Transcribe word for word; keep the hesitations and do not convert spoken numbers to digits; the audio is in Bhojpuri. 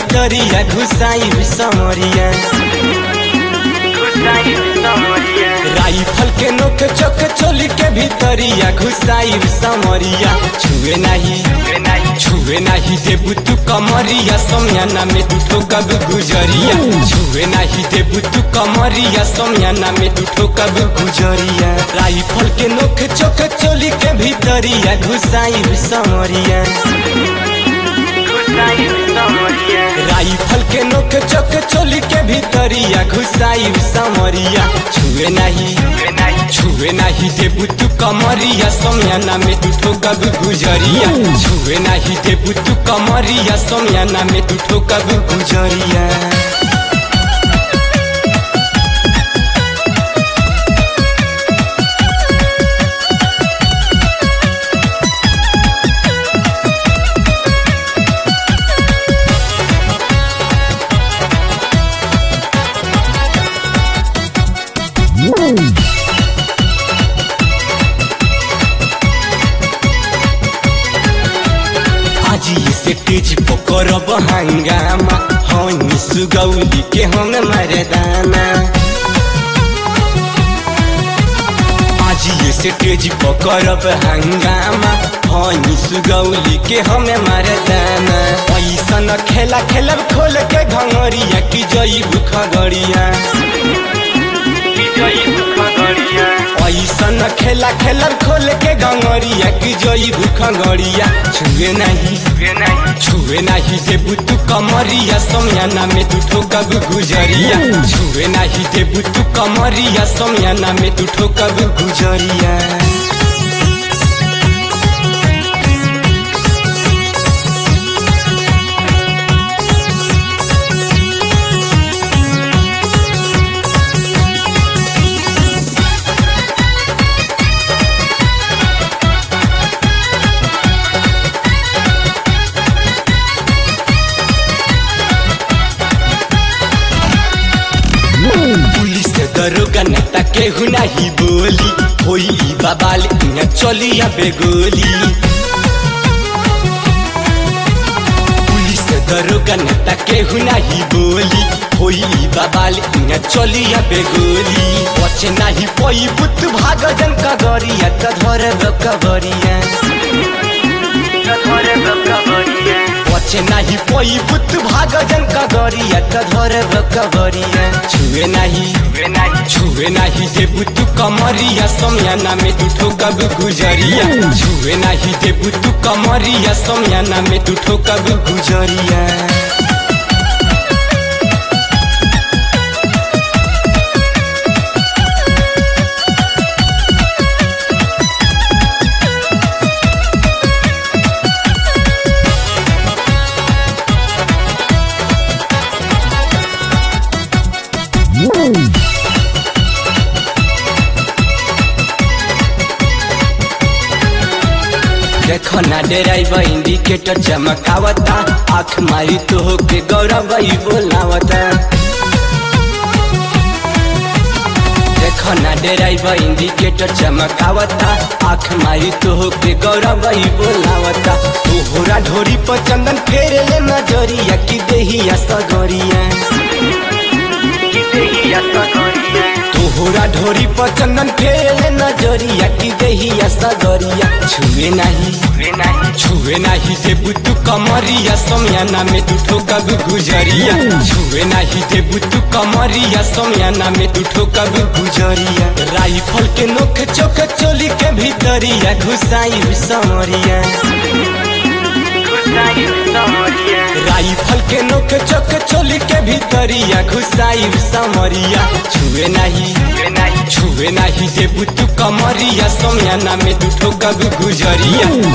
भीतरिया घुसाई समरिया राइफल के नोक चोक चोली के भीतरिया घुसाई समरिया छुए नहीं छुए नहीं देबू तू कमरिया समयाना में तू ठोकब गुजरिया छुए नहीं देबू तू कमरिया समयाना में तू ठोकब गुजरिया राइफल के नोक चोक चोली के भीतरिया घुसाई समरिया राइफल के नोक चोक चोली के भीतरिया घुसाई समरिया छुए नहीं छुए नहीं देबू तू कमरिया समयाना में तू ठोकब गुजरिया छुए नहीं देबू तू कमरिया समयाना में तू ठोकब गुजरिया आज से तेज पकड़ब हंगामा हनी सुगौली के हम मरदाना आज से तेज पकड़ब हंगामा हनी सुगौली के हम मरदाना ऐसा न खेला खेलब खोल के घंगरिया की जईबू खगड़िया ऐसा न खेला खेलर खोल के गंगरिया की जईबू खगड़िया छुए नहीं छुए नहीं देबू तू कमरिया समयाना में तू ठोकब गुजरिया छुए नहीं देबू तू कमरिया समयाना में तू ठोकब गुजरिया दरोगा नेता केहू नहीं बोली होई बाबाल इहाँ चली आबे गोली पुलिस दरोगा नेता केहू नहीं बोली होई बाबाल इहाँ चली आबे गोली बचे नहीं पई बुत भाग जन कगरिया कधर बकबरिया बचे नहीं पई बुत भाग जन कगरिया कधर बकबरिया छुए नहीं छुए नहीं देबू तू कमरिया समयाना में तू ठोकब गुजरिया छुए नहीं देबू तू कमरिया समयाना में तू ठोकब गुजरिया देखो ना डेराइवा इंडिकेटर चमकावता आँख मारी तो होके गौरव बोलावता देखो ना डेराइवा इंडिकेटर चमकावता आँख मारी तो होके गौरव बोलावता तोहरा ढोरी पर चंदन फेरे ले नजरिया की देहिया सगरिया तोहरा ढोरी पर चंदन फेरे नजरिया की देहिया सगरिया छुए नहीं छुए नहीं देबू तू कमरिया समयाना में तू ठोकब गुजरिया छुए नहीं देबू तू कमरिया समयाना में तू ठोकब गुजरिया राइफल के नोक चोक चोली के भीतरिया घुसाई समरिया राइफल के नोक चोक चोली के भीतरिया घुसाई समरिया छुए नहीं छुए नहीं देबू तू कमरिया समयाना में तू ठोकब गुजरिया